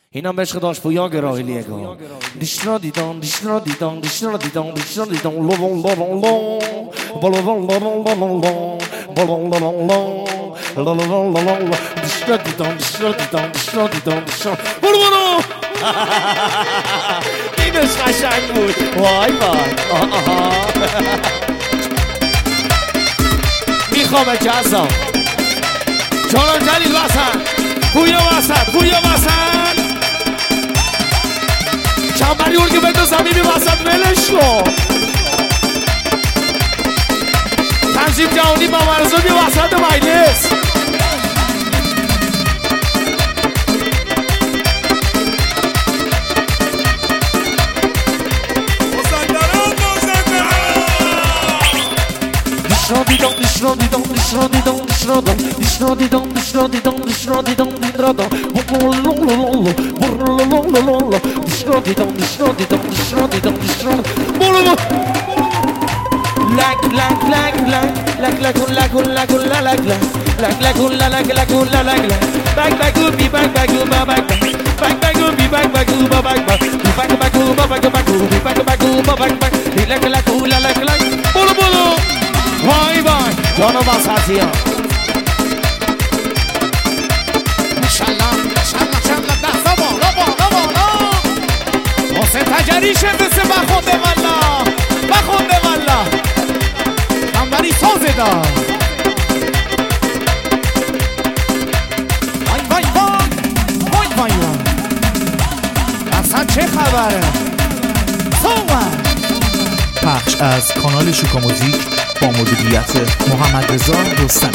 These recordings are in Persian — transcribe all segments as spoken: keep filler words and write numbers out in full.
اینم به عشق داشت پویا گراهی لیگا دیشنا دیدان دیشنا دیدان دیشنا دیدان دیشنا دیدان لولون لولون لون بلولون لولون لولون لون بلولون لولون لولون لولون دیشنا دیدان دیشنا دیدان دیشنا دیدان دیشنا برو برو اینش قشنگ بود وای وای میخوام جزا جانم جلیل واسن پویا واسن پویا واسن چنبری اون که بگو زمینی واسط ولش کن تنظیم جهانی با مرزون بی واسط مجلس دیدم دیشنا دیدم دیشنا دیدم دیشنا دیدم دیشنا دیدم دیشنا دیدم دیشنا دیدم دیشنا دیدم دیشنا دیدم دیشنا دیدم دیشنا دیدم دیشنا لک لک لک لک لک لک لک لک لک لک لک لک لک لک لک بگ بگو بی بگ بگو با بگ بگ بگو بی بگ بگو با بگ بگ بگو با بگ بگو بی بگ بگو با بگ بگ لک لک لک لک برو برو وای وای جانو باساتی ها ماشالله ماشالله ماشالله دستا بالا بالا بالا حسین تجری شمسه بخونده والا بخونده والا نمبری سازه دا وای وای وای وای وای وای اصلا چه خبره صحبت پخش از کانال شوکا موزیک با مدیریت محمد رضا رستمی.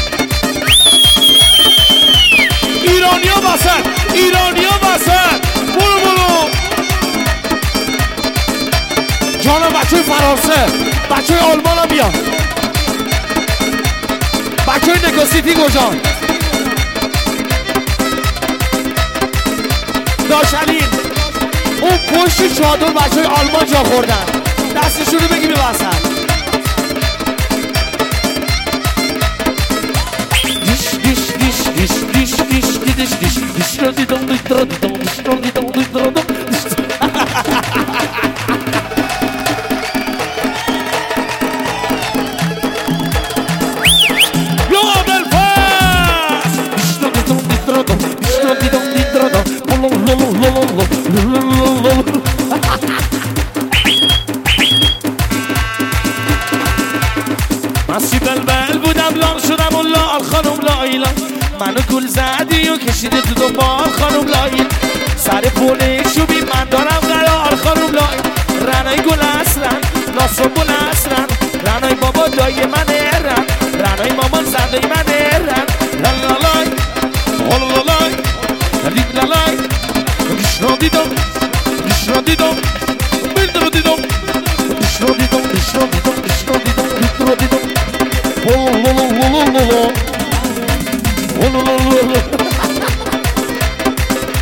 ایرانیا واسط ایرانیا واسط برو برو جانا بچه فرانسه بچه آلمان ها بیان بچه نگاسیتی گجان داشلین اون پشت چادر بچه آلمان جا خوردن دستشون رو بگی ببسن Diş diş diş diş diş diş diş rodi dom diş rodi dom diş rodi dom diş rodi dom Yo del fast diş rodi dom diş rodi dom diş rodi dom diş rodi dom lo lo lo lo lo lo مسجد البل بودم لام شدم و لال خانم لایلا منو گل زدی و کشیده تو دنبال خانم لایلا سر پونه شوبی من دارم قرار خانم لایلا رنای گل اصلن ناسو گل اصلن رنای بابا دای من رن رنای مامان زنده من رن لالالای لالالای لالالای دیش رو دیدم دیش رو دیدم بیلد رو دیدم دیش رو دیدم دیش رو دیدم دیش رو دیدم دیش رو دیدم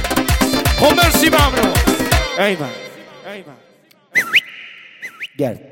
خب مرسی ممنون ایوان گرد